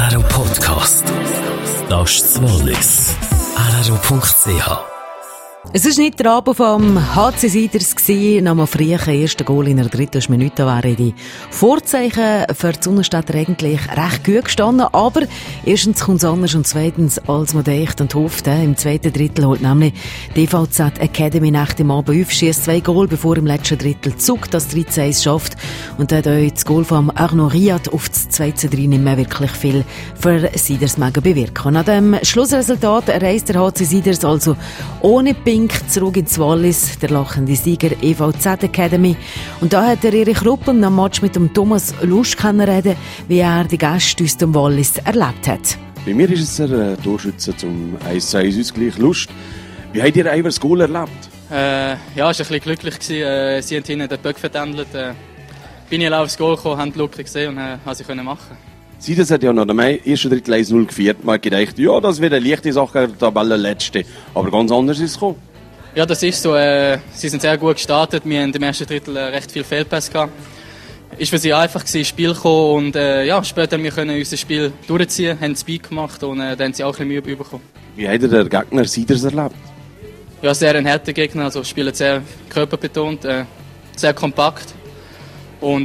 RRO Podcast. Das ist das Wallis. RRO.ch. Es war nicht der Abend vom HC Siders gewesen. Nach einem frühen ersten Goal in der 3. Minute wären die Vorzeichen für die Sonnenstädter eigentlich recht gut gestanden. Aber erstens kommt es anders und zweitens, als man denkt und hofft. Im zweiten Drittel holt nämlich die EVZ Academy nach dem Abend auf, schießt 2 Goal, bevor im letzten Drittel Zug das 13-1 schafft. Und dann hat auch das Goal von Arnaud Riad auf das 2-3 nicht mehr wirklich viel für Siders bewirken. Nach dem Schlussresultat reist der HC Siders also ohne Pink zurück ins Wallis, der lachende Sieger EVZ Academy. Und da hat Erich Ruppen am Match mit dem Thomas Lust kennenlernen, wie er die Gäste aus dem Wallis erlebt hat. Bei mir ist es der Torschütze zum 1-1 Ausgleich Lust. Wie habt ihr das Goal erlebt? Ja, es war ein bisschen glücklich. Sie haben hinten den Böck verdändelt. Bin ich aufs Goal gekommen, haben die Lücke gesehen und konnte sie machen. Siders hat ja noch am ersten Drittel 1-0 geführt. Man hat gedacht, ja, das wird eine leichte Sache, der Tabellenletzte. Aber ganz anders ist es gekommen. Ja, das ist so. Sie sind sehr gut gestartet. Wir haben im ersten Drittel recht viel Fehlpässe gehabt. Es war für sie einfach, ins Spiel zu kommen und später können wir unser Spiel durchziehen, haben Speed gemacht und dann haben sie auch ein bisschen Mühe bekommen. Wie hat der Gegner Siders erlebt? Ja, sehr ein harter Gegner, also spielen sehr körperbetont, sehr kompakt und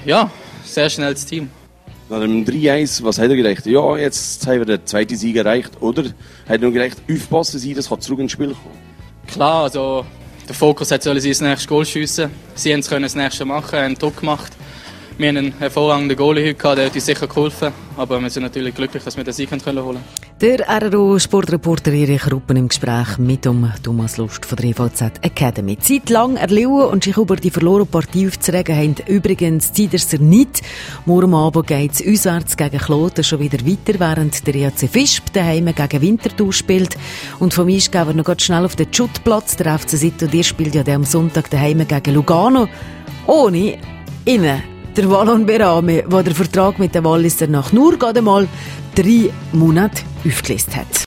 sehr schnelles Team. Nach dem 3-1, was hat er gedacht? Ja, jetzt haben wir den zweiten Sieg erreicht. Oder hat er nur gedacht, aufpassen, Siders kann zurück ins Spiel kommen? Klar, also der Fokus sollen sie das nächste Goal schiessen. Sie können das nächste machen, haben Druck gemacht. Wir haben einen hervorragenden Goalie heute gehabt, der hat uns sicher geholfen. Aber wir sind natürlich glücklich, dass wir den Sieg holen können. Der RRO-Sportreporter Erich Ruppen im Gespräch mit dem Thomas Lust von der EVZ Academy. Zeitlang erlauben und sich über die verlorene Partie aufzuregen haben übrigens die Siderser nicht. Morgen Abend geht es auswärts gegen Kloten schon wieder weiter, während der EAC Visp daheim gegen Winterthur spielt. Und vom Eis gehen wir noch ganz schnell auf den Schuttplatz. Der FC Sittodir spielt ja am Sonntag daheim gegen Lugano. Ohne innen der Wallon Berame, der den Vertrag mit den Walliser nach nur gerade mal 3 Monaten aufgelöst hat.